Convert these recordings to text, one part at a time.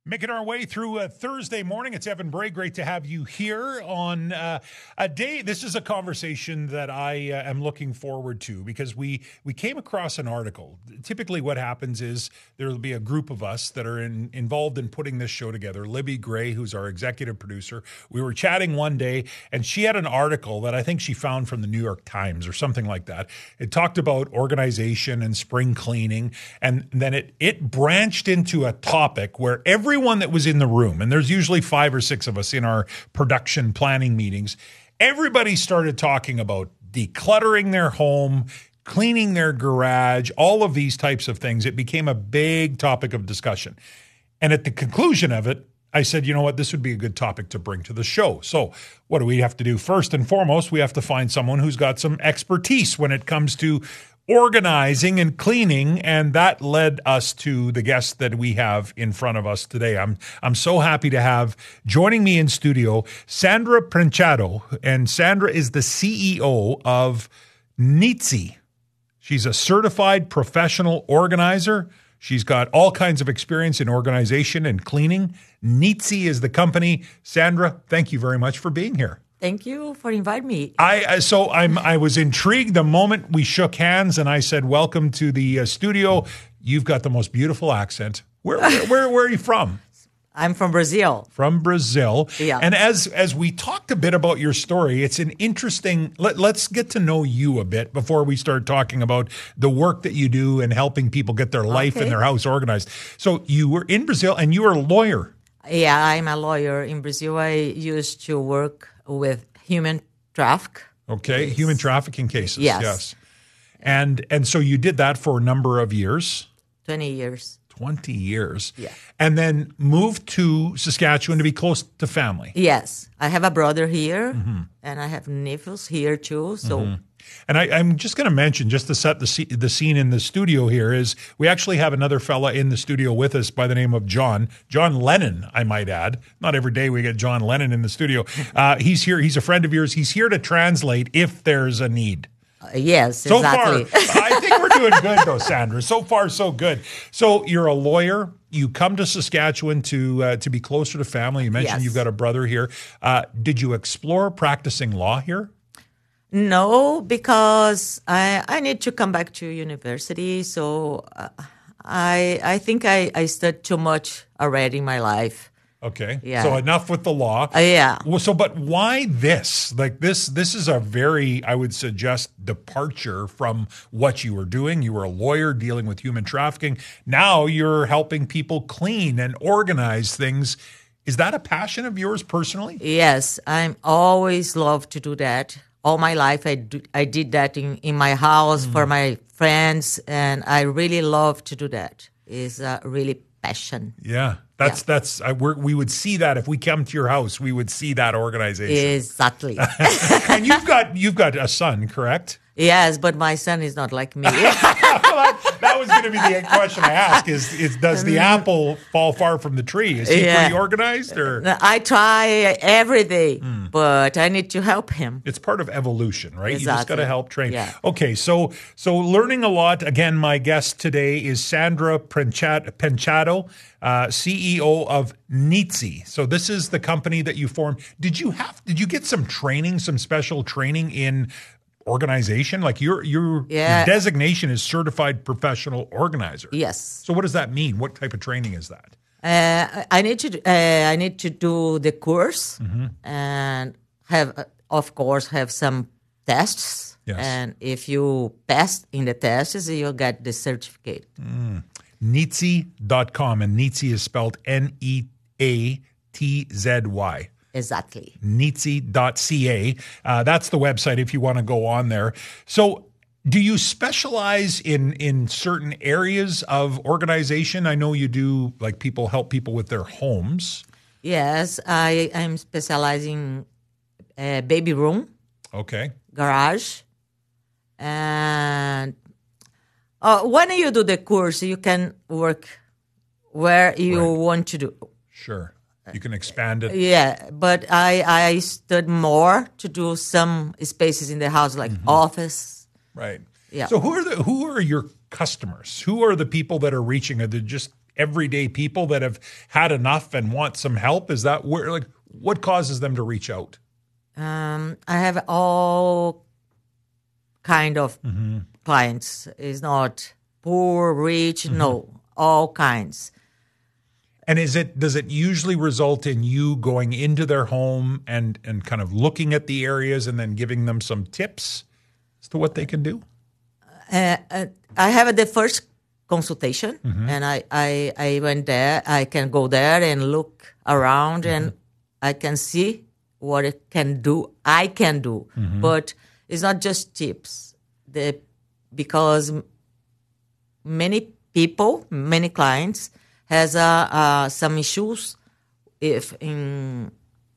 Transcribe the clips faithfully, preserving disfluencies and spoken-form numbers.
Making our way through a Thursday morning. It's Evan Bray. Great to have you here on uh, a day. This is a conversation that I uh, am looking forward to because we we came across an article. Typically what happens is there will be a group of us that are in, involved in putting this show together. Libby Gray, who's our executive producer, we were chatting one day and she had an article that I think she found from the New York Times or something like that. It talked about organization and spring cleaning, and then it it branched into a topic where every Everyone that was in the room, and there's usually five or six of us in our production planning meetings, everybody started talking about decluttering their home, cleaning their garage, all of these types of things. It became a big topic of discussion. And at the conclusion of it, I said, you know what, this would be a good topic to bring to the show. So what do we have to do? First and foremost, we have to find someone who's got some expertise when it comes to organizing and cleaning, and that led us to the guest that we have in front of us today. I'm I'm so happy to have joining me in studio Sandra Pranchado, and Sandra is the C E O of Neatsy. She's a certified professional organizer. She's got all kinds of experience in organization and cleaning. Neatsy is the company. Sandra, thank you very much for being here. Thank you for inviting me. I so I'm I was intrigued the moment we shook hands and I said, "Welcome to the uh, studio." You've got the most beautiful accent. Where where where, where are you from? I'm from Brazil. From Brazil. Yeah. And as as we talked a bit about your story, it's an interesting. Let, let's get to know you a bit before we start talking about the work that you do and helping people get their life Okay. and their house organized. So you were in Brazil and you were a lawyer. Yeah, I'm a lawyer in Brazil. I used to work with human traffic. Okay, Yes. human trafficking cases. Yes. Yes. And and so you did that for a number of years. twenty years. twenty years. Yeah. And then moved to Saskatchewan to be close to family. Yes, I have a brother here, Mm-hmm. and I have nephews here too. So And I, I'm just going to mention, just to set the, sce- the scene in the studio here, is we actually have another fella in the studio with us by the name of John. John Lennon, I might add. Not every day we get John Lennon in the studio. Uh, he's here. He's a friend of yours. He's here to translate if there's a need. uh, yes, So exactly. far, I think we're doing good though, Sandra. So far, so good. So you're a lawyer. You come to Saskatchewan to uh, to be closer to family. You mentioned Yes. you've got a brother here. Uh, did you explore practicing law here? No, because I I need to come back to university. So uh, I I think I I studied too much already in my life. Okay. Yeah. So enough with the law. Uh, yeah. Well, so, but why this? Like this, this is a very, I would suggest, departure from what you were doing. You were a lawyer dealing with human trafficking. Now you're helping people clean and organize things. Is that a passion of yours personally? Yes, I'm always love to do that. All my life, I do, I did that in, in my house for my friends, and I really love to do that. It's a really passion. Yeah. That's, Yeah. that's, I, we're, we would see that if we come to your house, we would see that organization. Exactly. And you've got, you've got a son, correct? Yes, but my son is not like me. that, that was going to be the question I ask is, is does the apple fall far from the tree? Is he Yeah. pretty organized or? I try every day, but I need to help him. It's part of evolution, right? You just Exactly. got to help train. Yeah. Okay, so so learning a lot. Again, my guest today is Sandra Penchat- Penchado, uh, C E O of Neatsy. So this is the company that you formed. Did you have? Did you get some training, some special training in organization? Like your your, Yeah. your designation is certified professional organizer. Yes. So what does that mean? What type of training is that? Uh, I need to uh, I need to do the course Mm-hmm. and have uh, of course have some tests. Yes. And if you pass in the tests, you get the certificate. Neatsy dot com, and Neatsy is spelled N E A T Z Y. Exactly. Neatsy dot C A. Uh, that's the website if you want to go on there. So do you specialize in in certain areas of organization? I know you do, like people help people with their homes. Yes, I am specializing uh, baby room, Okay. garage, and uh, when you do the course, you can work where you Right. want to do. Sure. You can expand it. Yeah, but I I stood more to do some spaces in the house like office. Right. Yeah. So who are the who are your customers? Who are the people that are reaching? Are they just everyday people that have had enough and want some help? Is that where, like, what causes them to reach out? Um, I have all kind of mm-hmm. clients. It's not poor, rich, mm-hmm. no, all kinds. And is it does it usually result in you going into their home and, and kind of looking at the areas and then giving them some tips as to what they can do? Uh, uh, I have the first consultation, mm-hmm. and I, I, I went there. I can go there and look around, mm-hmm. and I can see what it can do. I can do, mm-hmm. but it's not just tips. The because many people, many clients has uh, uh, some issues if in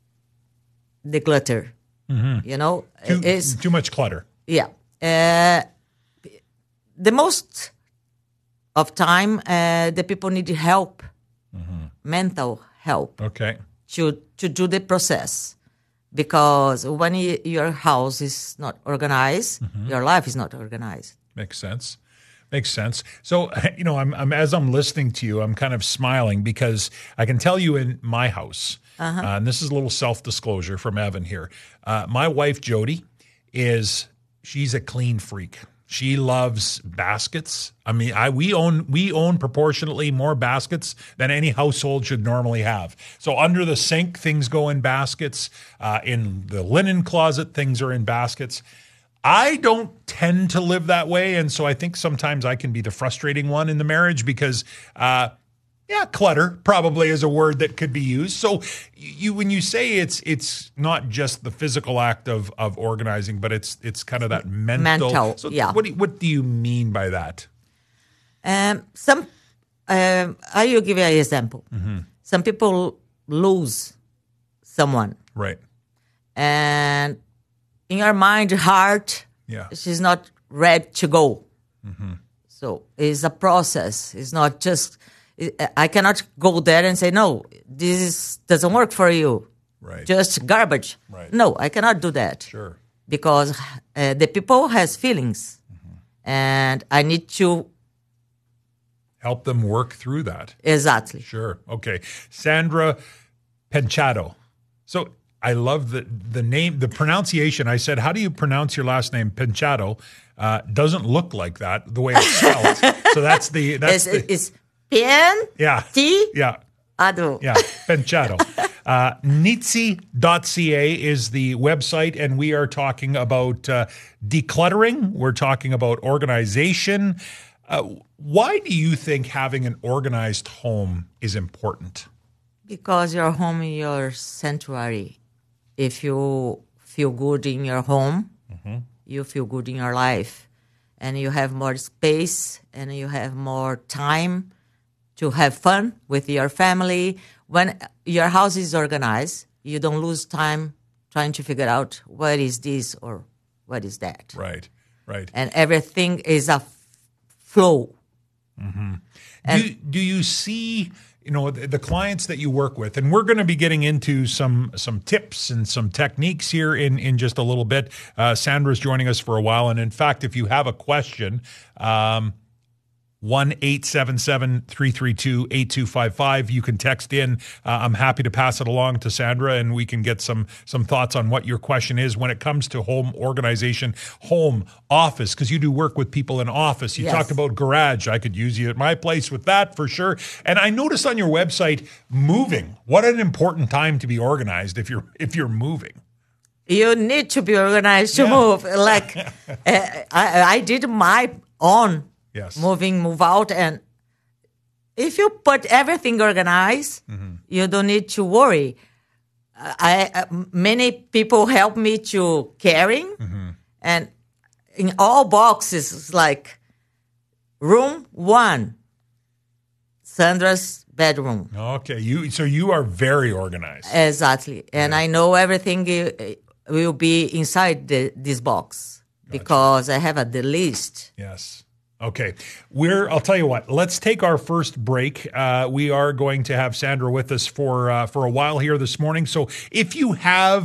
the clutter. Mm-hmm. You know, too, it's too much clutter. Yeah. Uh, the most of time, uh, the people need help, mm-hmm. mental help, okay, to to do the process. Because when you, your house is not organized, mm-hmm. your life is not organized. Makes sense. Makes sense. So, you know, I'm, I'm as I'm listening to you, I'm kind of smiling because I can tell you in my house, uh-huh. uh, and this is a little self-disclosure from Evan here. Uh, my wife, Jody, is she's a clean freak. She loves baskets. I mean, I we own we own proportionately more baskets than any household should normally have. So under the sink, things go in baskets. Uh, in the linen closet, things are in baskets. I don't tend to live that way, and so I think sometimes I can be the frustrating one in the marriage because, uh, yeah, clutter probably is a word that could be used. So you, when you say it's it's not just the physical act of of organizing, but it's it's kind of that mental. Mental, so yeah. What do you, what do you mean by that? Um, some um, I will give you an example. Mm-hmm. Some people lose someone, right, and in your mind, heart, yeah. she's not ready to go. Mm-hmm. So it's a process. It's not just, I cannot go there and say, no, this is, doesn't work for you. Right. Just garbage. Right. No, I cannot do that. Sure. Because uh, the people has feelings. Mm-hmm. And I need to help them work through that. Exactly. Sure. Okay. Sandra Penchado. So I love the the name, the pronunciation. I said, how do you pronounce your last name? Penchado. Uh, doesn't look like that, the way it's spelled. So that's the... that's It's, the, it's Pen, yeah, T, yeah, Ado. Yeah, Penchado. uh, Nitsi dot C A is the website, and we are talking about uh, decluttering. We're talking about organization. Uh, why do you think having an organized home is important? Because your home is your sanctuary. If you feel good in your home, mm-hmm. you feel good in your life. And you have more space and you have more time to have fun with your family. When your house is organized, you don't lose time trying to figure out what is this or what is that. Right, right. And everything is a f- flow. Mm-hmm. And do, do you see... you know, the, the clients that you work with, and we're going to be getting into some some tips and some techniques here in, in just a little bit. Uh, Sandra's joining us for a while. And in fact, if you have a question, um, one eight seven seven, three three two, eight two five five. You can text in. Uh, I'm happy to pass it along to Sandra, and we can get some some thoughts on what your question is when it comes to home organization, home, office, because you do work with people in office. You yes. talked about garage. I could use you at my place with that for sure. And I noticed on your website, moving. What an important time to be organized if you're if you're moving. You need to be organized to yeah. move. Like uh, I, I did my own. Yes. Moving, move out. And if you put everything organized, mm-hmm. you don't need to worry. I, I many people help me to carrying. Mm-hmm. And in all boxes, it's like room one, Sandra's bedroom. Okay. you So you are very organized. Exactly. And yeah. I know everything will be inside the, this box gotcha. Because I have a, the list. Yes. Okay, we're. I'll tell you what. Let's take our first break. Uh, we are going to have Sandra with us for uh, for a while here this morning. So if you have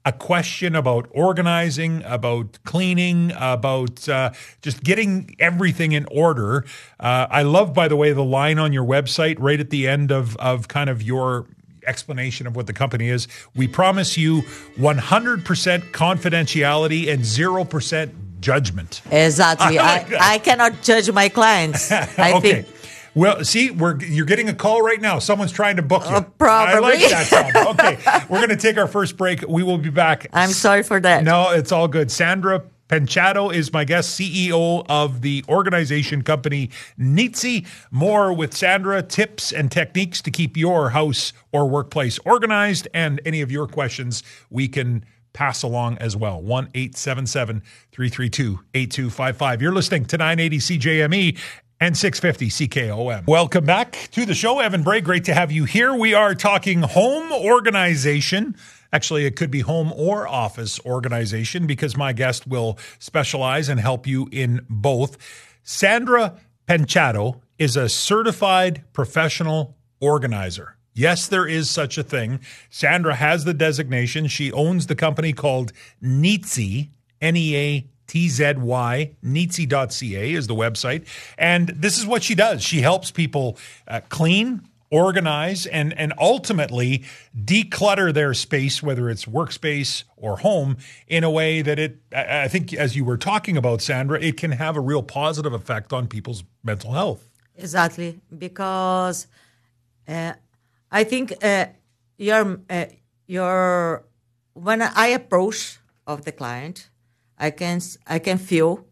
a question about organizing, about cleaning, about uh, just getting everything in order. Uh, I love, by the way, the line on your website right at the end of, of kind of your explanation of what the company is. We promise you one hundred percent confidentiality and zero percent judgment. Exactly. I, I, like I, I cannot judge my clients. I okay. think. Well, see, we're you're getting a call right now. Someone's trying to book you. Uh, probably. I like that sound. Okay, we're going to take our first break. We will be back. I'm sorry for that. No, it's all good. Sandra Penchado is my guest, C E O of the organization company Neatsy. More with Sandra, tips and techniques to keep your house or workplace organized, and any of your questions we can pass along as well. one eight seven seven, three three two, eight two five five. You're listening to nine eighty C J M E and six fifty C K O M. Welcome back to the show. Evan Bray, great to have you here. We are talking home organization. Actually, it could be home or office organization because my guest will specialize and help you in both. Sandra Penchado is a certified professional organizer. Yes, there is such a thing. Sandra has the designation. She owns the company called Neatsy, N E A T Z Y, neatsy dot c a is the website. And this is what she does. She helps people uh, clean, organize, and, and ultimately declutter their space, whether it's workspace or home, in a way that it, I I think, as you were talking about, Sandra, it can have a real positive effect on people's mental health. Exactly. Because uh, I think uh, your, uh, your, when I approach of the client, I can I can feel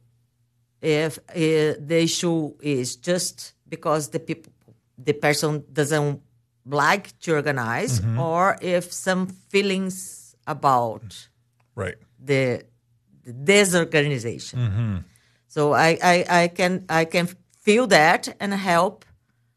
if uh, the issue is just because the people the person doesn't like to organize, mm-hmm. or if some feelings about right the, the disorganization. Mm-hmm. So I, I, I can I can feel that and help.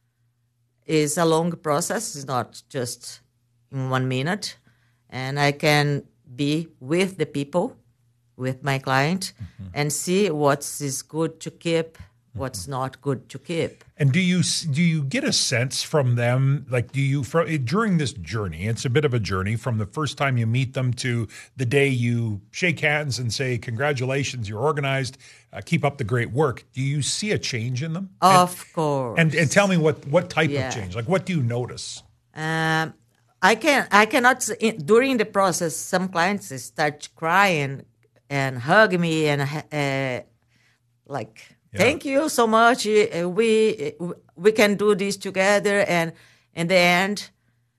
Is a long process. It's not just in one minute, and I can be with the people, with my client, mm-hmm. and see what is good to keep, what's mm-hmm. not good to keep. And do you do you get a sense from them, like do you, from, during this journey, it's a bit of a journey from the first time you meet them to the day you shake hands and say, congratulations, you're organized, uh, keep up the great work. Do you see a change in them? Of and, course. And and tell me what, what type yeah. of change, like what do you notice? Um, I can I cannot, during the process, some clients start crying and hug me and uh, like, yeah. thank you so much. We we can do this together. And in the end,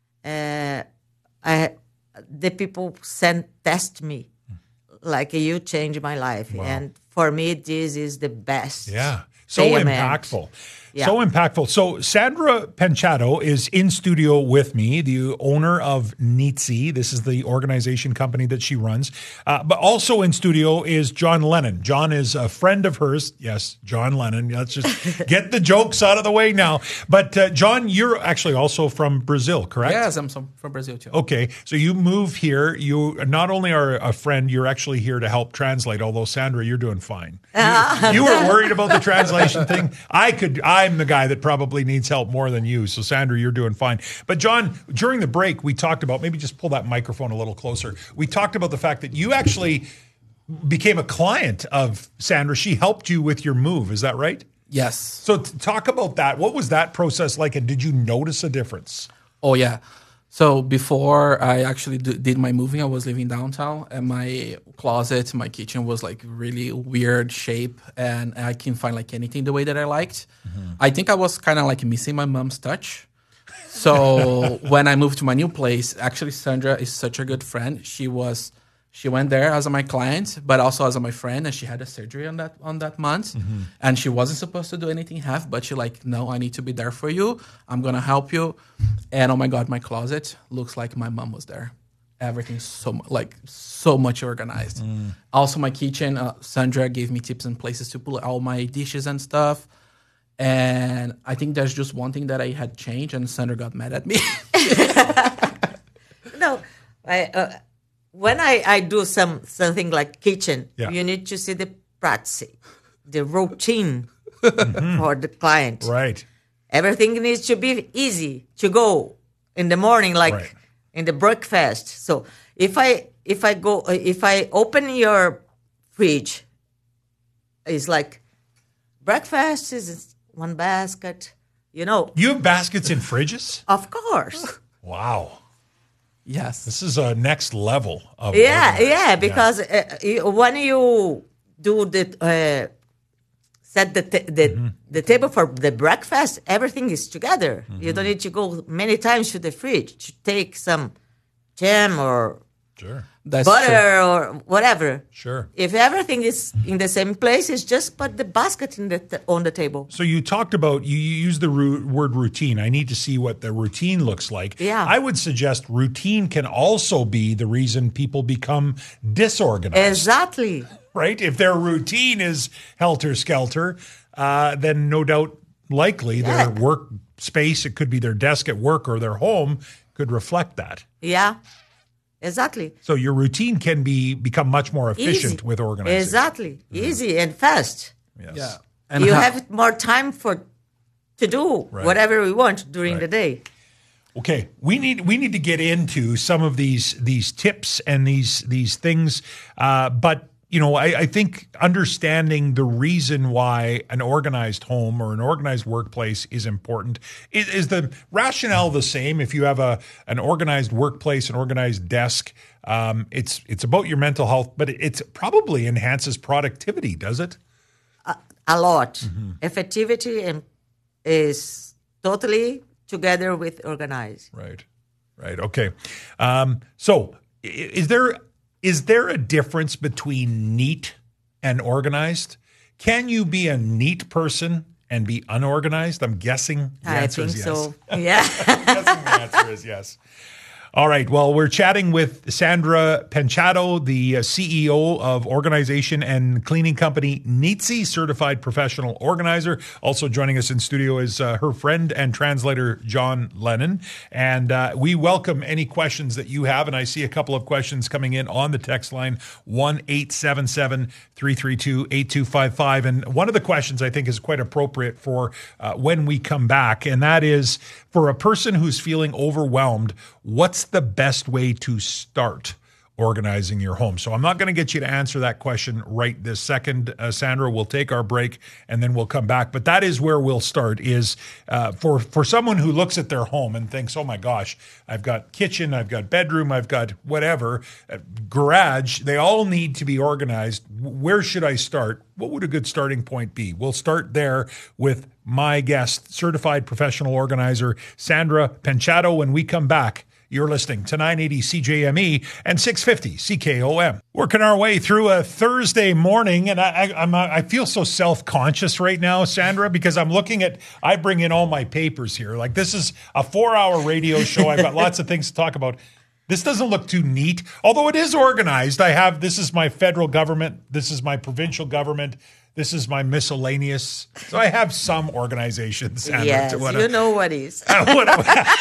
uh, I the people send test me like you changed my life. Wow. And for me, this is the best. Yeah, so payment. impactful. Yeah. So impactful. So Sandra Penchado is in studio with me, the owner of Neatsy. This is the organization company that she runs. Uh, but also in studio is John Lennon. John is a friend of hers. Yes, John Lennon. Let's just get the jokes out of the way now. But uh, John, you're actually also from Brazil, correct? Yes, I'm from Brazil too. Okay. So you move here. You not only are a friend, you're actually here to help translate, although Sandra, you're doing fine. You, you were worried about the translation thing. I could, I'm the guy that probably needs help more than you. So Sandra, you're doing fine. But John, during the break, we talked about, maybe just pull that microphone a little closer. We talked about the fact that you actually became a client of Sandra. She helped you with your move. Is that right? Yes. So t- talk about that. What was that process like? And did you notice a difference? Oh, yeah. So before I actually d- did my moving, I was living downtown, and my closet, my kitchen was like really weird shape, and I couldn't find like anything the way that I liked. Mm-hmm. I think I was kind of like missing my mom's touch. So when I moved to my new place, actually Sandra is such a good friend. She was, she went there as my client, but also as my friend, and she had a surgery on that on that month, mm-hmm. and she wasn't supposed to do anything half, but she like, no, I need to be there for you. I'm gonna help you. And oh my God, my closet looks like my mom was there. Everything's so like so much organized. Mm. Also, my kitchen, uh, Sandra gave me tips and places to put all my dishes and stuff. And I think there's just one thing that I had changed, and Sandra got mad at me. No, I. Uh, When I, I do some something like kitchen, yeah. you need to see the practice, the routine mm-hmm. for the client. Right. Everything needs to be easy to go in the morning, like right. in the breakfast. So if I if I go, if I open your fridge, it's like breakfast is one basket, you know. You have baskets in fridges? Of course. Wow. Yes. This is a next level of Yeah, organized. yeah, because uh, you- when you do the uh, set the ta- the, Mm-hmm. the table for the breakfast, everything is together. Mm-hmm. You don't need to go many times to the fridge to take some jam or Sure, That's butter true. or whatever. sure. If everything is in the same place, it's just put the basket in the t- on the table. So you talked about, you you used the ru- word routine. I need to see what the routine looks like. Yeah. I would suggest routine can also be the reason people become disorganized. Exactly. Right? If their routine is helter skelter, uh, then no doubt likely their Yeah. work space, it could be their desk at work or their home, could reflect that. Yeah. Exactly. So your routine can be become much more efficient Easy. with organization. Exactly. Easy and fast. Yes. Yeah. And You how- have more time for to do Right. whatever we want during Right. the day. Okay, we need we need to get into some of these these tips and these these things, uh, but you know, I, I think understanding the reason why an organized home or an organized workplace is important is, is the rationale the same. If you have a an organized workplace, an organized desk, um, it's it's about your mental health, but it it's probably enhances productivity, does it? A lot. Mm-hmm. Effectivity and is totally together with organized. Right. Right. Okay. Um, so, i- is there is there a difference between neat and organized? Can you be a neat person and be unorganized? I'm guessing the I answer think is yes. so. Yeah. I'm guessing the answer is yes. All right. Well, we're chatting with Sandra Penchado, the uh, C E O of organization and cleaning company Neatsy, certified professional organizer. Also joining us in studio is uh, her friend and translator, John Lennon. And uh, we welcome any questions that you have. And I see a couple of questions coming in on the text line, one eight seven seven, three three two, eight two five five. And one of the questions I think is quite appropriate for uh, when we come back. And that is, for a person who's feeling overwhelmed, what's the best way to start organizing your home? So I'm not going to get you to answer that question right this second, uh, Sandra. We'll take our break and then we'll come back. But that is where we'll start, is uh, for, for someone who looks at their home and thinks, oh my gosh, I've got kitchen, I've got bedroom, I've got whatever, uh, garage, they all need to be organized. Where should I start? What would a good starting point be? We'll start there with my guest, certified professional organizer, Sandra Penchado. When we come back, you're listening to nine eighty C J M E and six fifty C K O M. Working our way through a Thursday morning, and I, I, I'm, I feel so self-conscious right now, Sandra, because I'm looking at, I bring in all my papers here. Like, this is a four-hour radio show. I've got lots of things to talk about. This doesn't look too neat, although it is organized. I have, this is my federal government. This is my provincial government. This is my miscellaneous. So I have some organization, Sandra. Yes, to what you I- know what is. what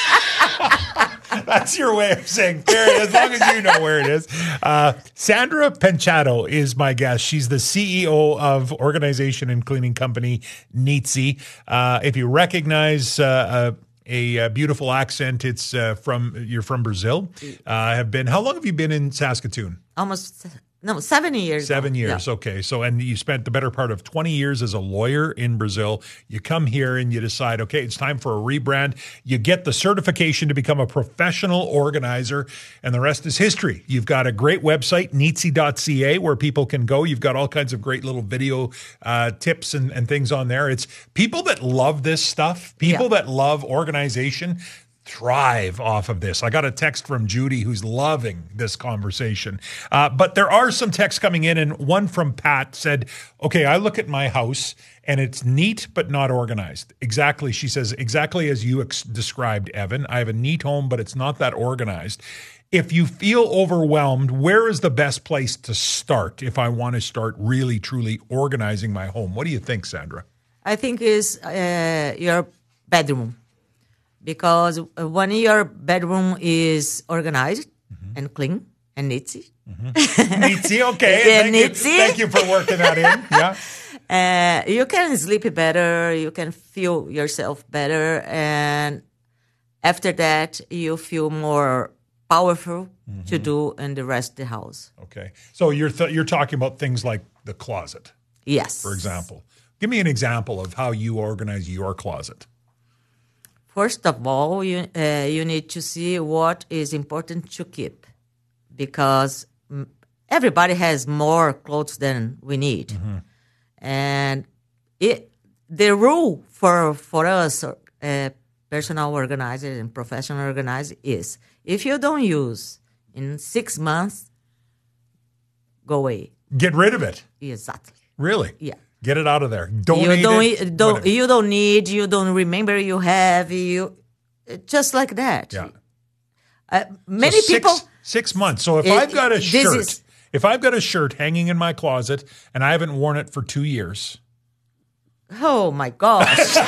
I- That's your way of saying, there it is, as long as you know where it is. Uh, Sandra Penchado is my guest. She's the C E O of organization and cleaning company Neatsy. Uh, if you recognize uh, a, a beautiful accent, it's uh, from, you're from Brazil. Uh, have been, how long have you been in Saskatoon? Almost, no, seven years. Seven now. years. Yeah. Okay. So, and you spent the better part of twenty years as a lawyer in Brazil. You come here and you decide, okay, it's time for a rebrand. You get the certification to become a professional organizer, and the rest is history. You've got a great website, neatsy dot c a, where people can go. You've got all kinds of great little video uh, tips and, and things on there. It's people that love this stuff, people Yeah. that love organization, thrive off of this. I got a text from Judy who's loving this conversation. Uh, but there are some texts coming in, and one from Pat said, okay, I look at my house and it's neat but not organized. Exactly. She says, exactly as you ex- described, Evan. I have a neat home, but it's not that organized. If you feel overwhelmed, where is the best place to start if I want to start really, truly organizing my home? What do you think, Sandra? I think is uh, your bedroom. Because when your bedroom is organized Mm-hmm. and clean and neatsy, Neatsy, okay. Yeah, Thank you. neatsy. Thank you for working that in. Yeah. uh, you can sleep better, you can feel yourself better, and after that, you feel more powerful to do in the rest of the house. Okay. So you're th- you're talking about things like the closet, Yes. for example. Give me an example of how you organize your closet. First of all, you uh, you need to see what is important to keep, because mm, everybody has more clothes than we need, Mm-hmm. and it the rule for for us, uh, personal organizers and professional organizers, is if you don't use in six months, go away. Get rid of it. Exactly. Really? Yeah. Get it out of there. Donate you don't it. don't whatever. you don't need, you don't remember you have, you just like that. Yeah. Uh, many So people Six, six months. So if It- I've got a this shirt, is- if I've got a shirt hanging in my closet and I haven't worn it for two years, oh my gosh.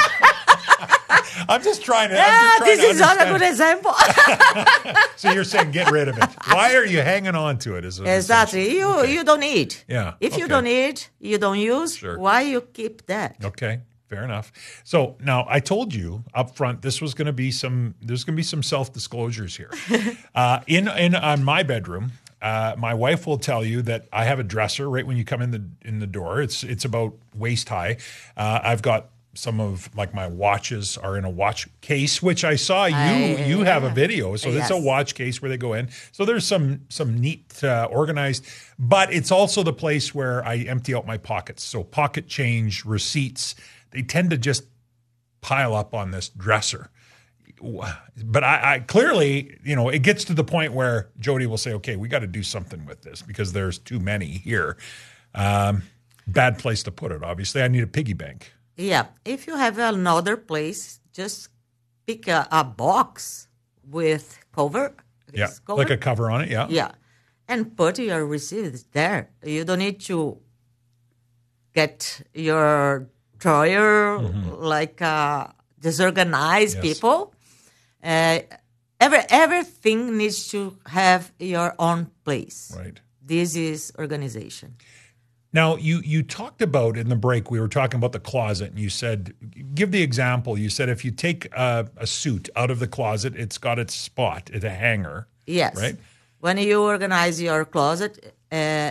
I'm just trying to. I'm Ah, just trying this to is not a understand. good example. So you're saying get rid of it. Why are you hanging on to it? Is what I'm Exactly. saying. You you don't need. Yeah, If you okay. don't need, you don't use, Sure. why you keep that? Okay, fair enough. So now I told you up front this was going to be some. There's going to be some self disclosures here. uh, in in on my bedroom, uh, my wife will tell you that I have a dresser right when you come in the in the door. It's it's about waist high. Uh, I've got some of like my watches are in a watch case, which I saw you I- you have a video. So it's a Yes. watch case where they go in. So there's some some neat uh, organized, but it's also the place where I empty out my pockets. So pocket change, receipts, they tend to just pile up on this dresser. But I, I clearly, you know, it gets to the point where Jody will say, "Okay, we got to do something with this because there's too many here." Um, bad place to put it. Obviously, I need a piggy bank. Yeah. If you have another place, just pick a, a box with cover. Yeah, It's cover. like a cover on it. Yeah, Yeah. And put your receipts there. You don't need to get your drawer like uh, disorganized Mm-hmm. Yes. people. Uh, every, everything needs to have your own place. right. This is organization. Now, you you talked about in the break, we were talking about the closet, and you said, give the example. You said if you take a, a suit out of the closet, it's got its spot, it's a hanger. Yes. Right? When you organize your closet, uh,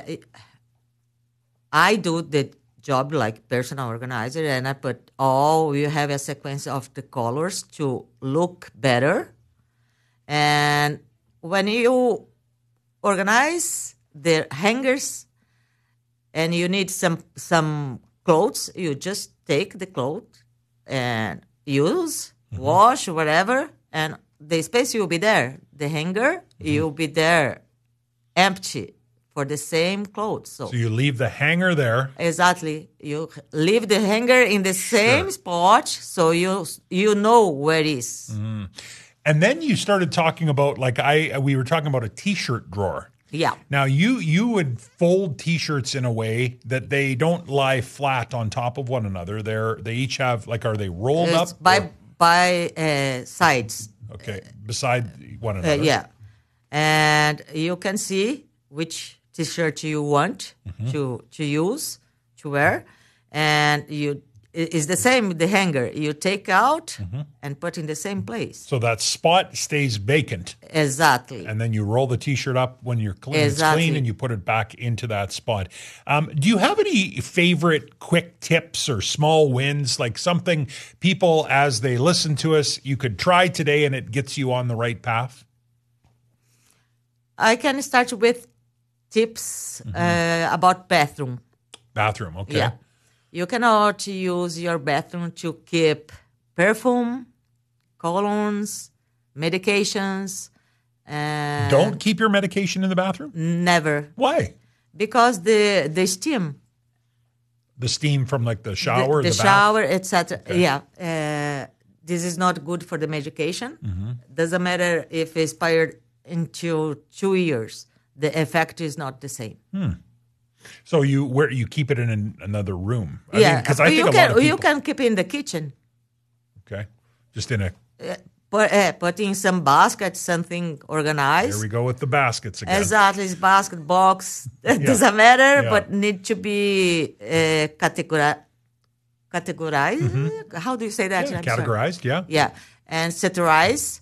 I do the job like personal organizer, and I put all, you have a sequence of the colors to look better. And when you organize the hangers and you need some some clothes, you just take the clothes and use, wash, whatever, and the space will be there. The hanger, you'll be there empty for the same clothes. So, So you leave the hanger there. exactly, you leave the hanger in the same spot so you you know where it is. And then you started talking about, like I, we were talking about a t-shirt drawer. Yeah. Now you you would fold t-shirts in a way that they don't lie flat on top of one another. They're they each have, like, are they rolled It's up? by or- by uh, sides. okay, beside one Uh, another. yeah, and you can see which T-shirt you want Mm-hmm. to to use to wear, and you it- it's the same with the hanger. You take out Mm-hmm. and put in the same place. So that spot stays vacant, Exactly. and then you roll the t-shirt up when you're clean. It's Exactly. clean, and you put it back into that spot. Um, do you have any favorite quick tips or small wins, like something people, as they listen to us, you could try today and it gets you on the right path? I can start with tips Mm-hmm. uh, about bathroom. Bathroom, okay. Yeah. You cannot use your bathroom to keep perfume, colognes, medications. And Don't keep your medication in the bathroom? Never. Why? Because the, the steam, The steam from like the the, shower, the, the, bath? shower, et cetera. Yeah. Uh, this is not good for the medication. Mm-hmm. Doesn't matter if it's expired into two years. The effect is not the same. So you where you keep it in an, another room? I yeah. because I think you a can lot of people. you can keep it in the kitchen. Okay, just in a. Put, uh, put in some basket, something organized. Here we go with the baskets again. Exactly, it's basket box. It doesn't matter, Yeah. but need to be uh, categori- categorized. How do you say that? Yeah, I'm sorry. categorized, yeah. Yeah, and categorize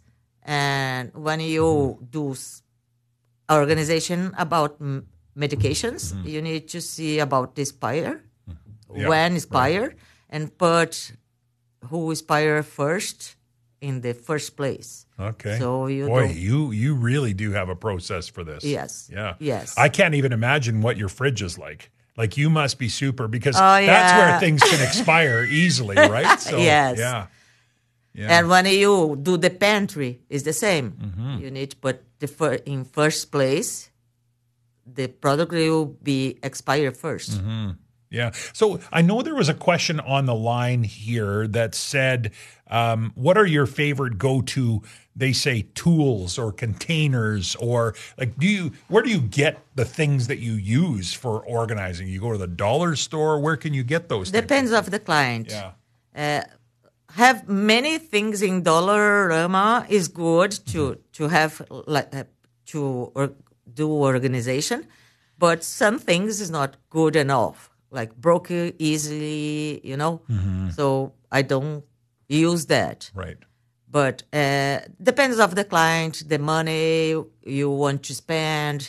And when you do s- organization about m- medications, Mm-hmm. you need to see about the expire, Yeah, when expire, and put who expire first in the first place. Okay. So you Boy, don't- you you really do have a process for this. Yes. Yeah. Yes. I can't even imagine what your fridge is like. Like you must be super because Oh, that's where yeah. things can expire easily, right? So, Yes. Yeah. Yeah. And when you do the pantry, it's the same. Mm-hmm. You need to put the fir- in first place. The product will be expired 1st Mm-hmm. Yeah. So I know there was a question on the line here that said, um, what are your favorite go-to, they say tools or containers or like, do you, where do you get the things that you use for organizing? You go to the dollar store. Where can you get those things? Depends of the client. Yeah. Have many things in Dollarama is good to Mm-hmm. to have like uh, to or, do organization, but some things is not good enough. Like broke easily, you know. Mm-hmm. So I don't use that. Right. But uh, depends of the client, the money you want to spend.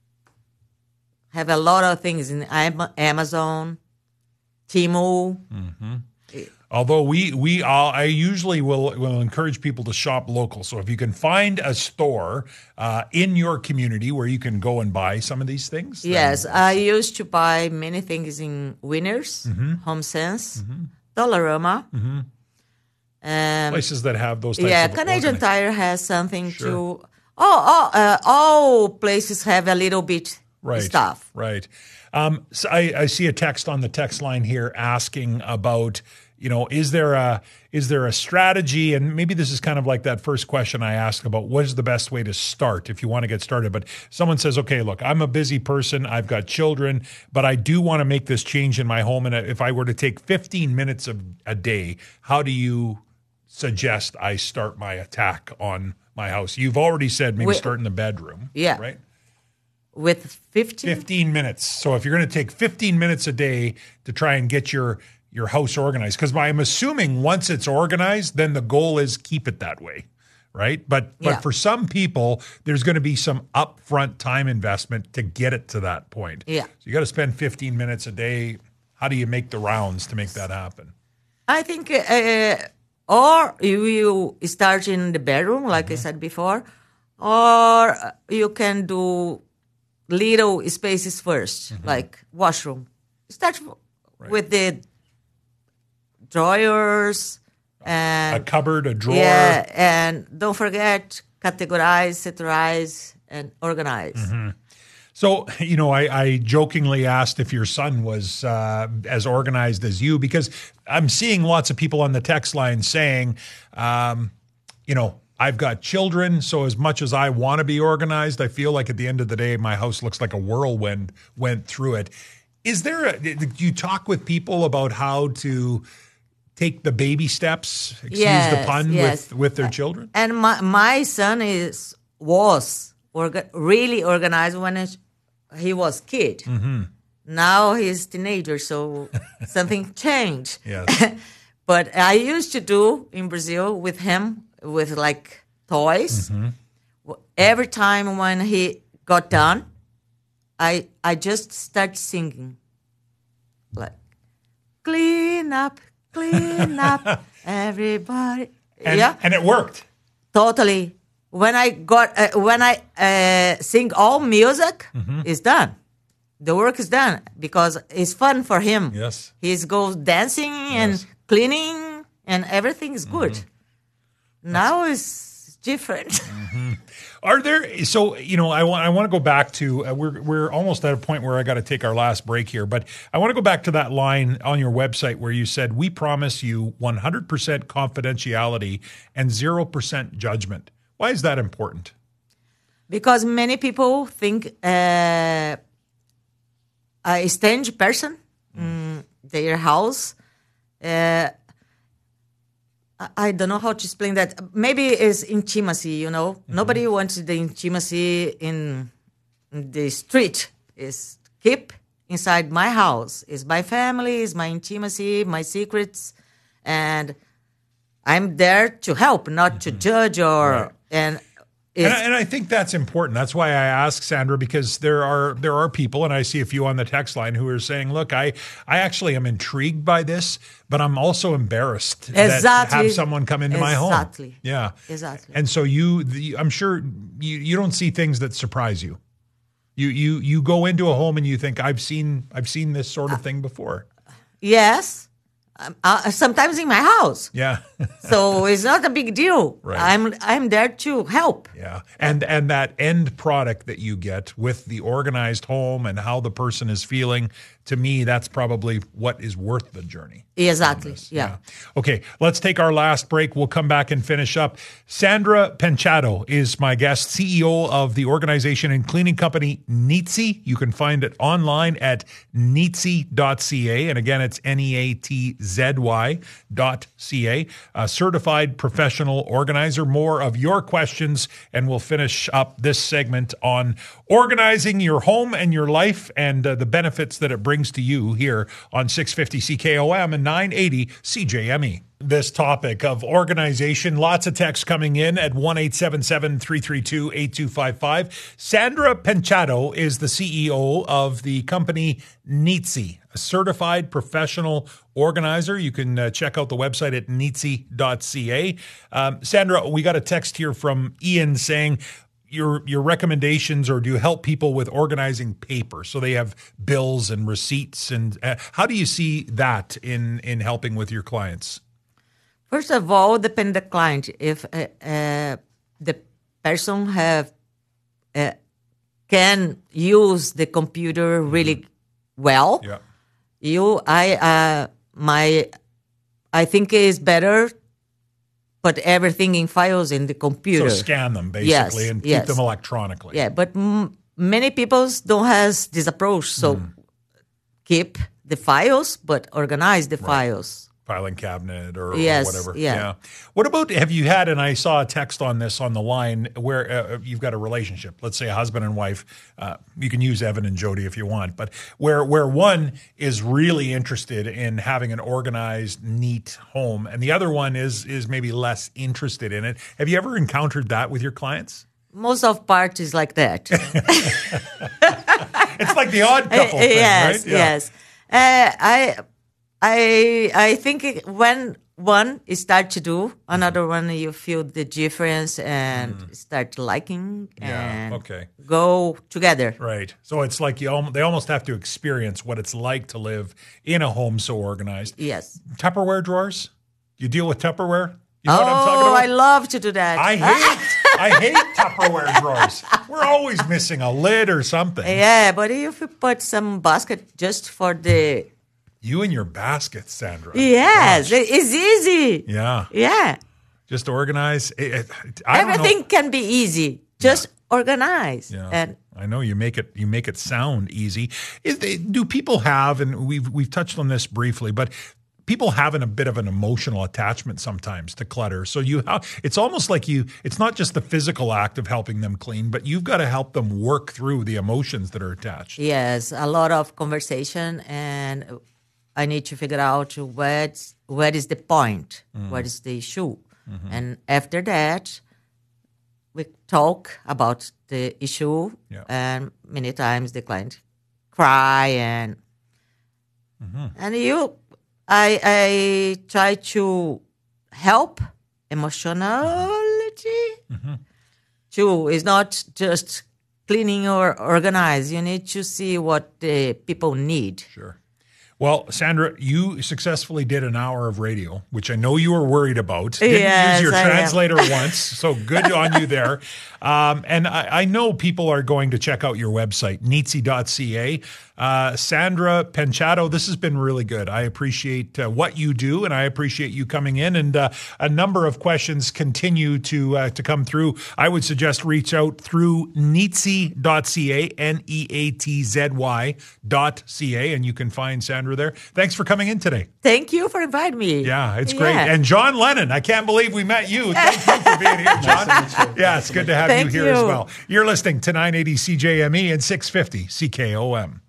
Have a lot of things in Am- Amazon, Temu. Although we we all, I usually will will encourage people to shop local. So if you can find a store uh, in your community where you can go and buy some of these things, then- Yes, I used to buy many things in Winners, Home Sense, Dollarama. Um, places that have those types yeah, of Canadian organi- Tire has something to. Oh, oh uh, all places have a little bit right stuff. Right. Um, so I, I see a text on the text line here asking about, you know, is there a is there a strategy? And maybe this is kind of like that first question I asked about what is the best way to start if you want to get started. But someone says, okay, look, I'm a busy person. I've got children, but I do want to make this change in my home. And if I were to take fifteen minutes of a day, how do you suggest I start my attack on my house? You've already said maybe Wait- start in the bedroom. Yeah. Right? With fifteen, fifteen minutes. So if you're going to take fifteen minutes a day to try and get your your house organized, because I'm assuming once it's organized, then the goal is keep it that way, right? But but Yeah. for some people, there's going to be some upfront time investment to get it to that point. Yeah. So you got to spend fifteen minutes a day. How do you make the rounds to make that happen? I think, uh, or you will start in the bedroom, like Mm-hmm. I said before, or you can do little spaces 1st Mm-hmm. like washroom. Start with the drawers A and cupboard, a drawer. yeah, and don't forget categorize, setterize, and organize. Mm-hmm. So, you know, I, I jokingly asked if your son was uh, as organized as you, because I'm seeing lots of people on the text line saying, um, you know, I've got children, so as much as I want to be organized, I feel like at the end of the day, my house looks like a whirlwind went through it. Is there a, do you talk with people about how to take the baby steps, excuse the Yes, pun, yes. with, with their children? And my my son is was orga- really organized when it, he was kid. Mm-hmm. Now he's teenager, so something changed. Yes. But I used to do in Brazil with him with like toys. Mm-hmm. Every time when he got done, I I just start singing like clean up, clean up, everybody. And, yeah, and it worked. totally. When I got uh, when I uh, sing all music, Mm-hmm. it's done. The work is done because it's fun for him. Yes. He goes dancing and Yes. cleaning, and everything is good. Mm-hmm. Now it's different. Are there, so, you know, I want I want to go back to, uh, we're we're almost at a point where I got to take our last break here, but I want to go back to that line on your website where you said, we promise you one hundred percent confidentiality and zero percent judgment. Why is that important? Because many people think uh, a strange person in their house. Uh, I- I don't know how to explain that. Maybe it's intimacy, you know. Nobody wants the intimacy in the street. It's keep inside my house. It's my family, it's my intimacy, my secrets. And I'm there to help, not to judge or And And I, and I think that's important. That's why I ask Sandra, because there are there are people, and I see a few on the text line who are saying, "Look, I I actually am intrigued by this, but I'm also embarrassed that Exactly. have someone come into my home." Exactly. Yeah, Exactly. And so you, the, I'm sure you you don't see things that surprise you. You you you go into a home and you think, "I've seen I've seen this sort of thing before." Yes. Um, uh, sometimes in my house. Yeah. So it's not a big deal. Right. I'm I'm there to help. Yeah. And and that end product that you get with the organized home and how the person is feeling, to me, that's probably what is worth the journey. Exactly. Yeah. Okay, let's take our last break. We'll come back and finish up. Sandra Penchado is my guest, C E O of the organization and cleaning company Neatsy. You can find it online at neatsy dot c a. And again, it's N E A T Z Y dot C A. A certified professional organizer. More of your questions, and we'll finish up this segment on organizing your home and your life and uh, the benefits that it brings to you here on six fifty C K O M and nine eighty C J M E. This topic of organization, lots of texts coming in at one eight seven seven, three three two, eight two five five. Sandra Penchado is the C E O of the company Neatsy, a certified professional organizer. You can uh, check out the website at neatsy dot c a. Um, Sandra, we got a text here from Ian saying, your your recommendations, or do you help people with organizing paper so they have bills and receipts, and uh, how do you see that in in helping with your clients? First of all, depend the client. If uh, uh, the person have uh, can use the computer really well, Yeah. you I uh, my I think it's better put everything in files in the computer. So scan them basically Yes, and keep yes. them electronically. Yeah, but m- many people don't has this approach. So Mm. keep the files, but organize the files. Filing cabinet or, Yes, or whatever. yeah. What about, have you had, and I saw a text on this on the line, where uh, you've got a relationship, let's say a husband and wife, uh, you can use Evan and Jody if you want, but where where one is really interested in having an organized, neat home, and the other one is is maybe less interested in it. Have you ever encountered that with your clients? Most of part is like that. It's like the odd couple thing, yes, right? Yeah. yes. Uh, I, I, I think it- when one start to do, another one you feel the difference and start liking Mm. Yeah, and okay. go together. Right. So it's like you al- they almost have to experience what it's like to live in a home so organized. Yes. Tupperware drawers? You deal with Tupperware? You know Oh, what I'm talking about? I love to do that. I hate I hate Tupperware drawers. We're always missing a lid or something. Yeah, but if you put some basket just for the You and your baskets, Sandra. yes, Gosh. it's easy. Yeah. Yeah, Just organize. It- it- I don't know- everything can be easy. Just organize Yeah. and I know you make it you make it sound easy. Is they, do people have, and we've we've touched on this briefly, but people have an, a bit of an emotional attachment sometimes to clutter. So you have, it's almost like you, it's not just the physical act of helping them clean, but you've got to help them work through the emotions that are attached. yes, a lot of conversation, and I need to figure out what's what is the point, what is the issue, and after that, we talk about the issue, Yeah. and many times the client cry and and you, I I try to help emotionality too. It's not just cleaning or organize. You need to see what the people need. Sure. Well, Sandra, you successfully did an hour of radio, which I know you were worried about. Didn't Yes, use your I am. translator once, so good on you there. Um, and I, I know people are going to check out your website, neatsy dot c a. Uh, Sandra Penchado, this has been really good. I appreciate uh, what you do, and I appreciate you coming in. And uh, a number of questions continue to uh, to come through. I would suggest reach out through neatsy dot c a, N E A T Z Y dot C A, and you can find Sandra there. Thanks for coming in today. Thank you for inviting me. Yeah, it's great. Yeah. And John Lennon, I can't believe we met you. Thank you for being here, John. Yeah, it's good to have Thank you here as you. well. You're listening to nine eighty C J M E and six fifty C K O M.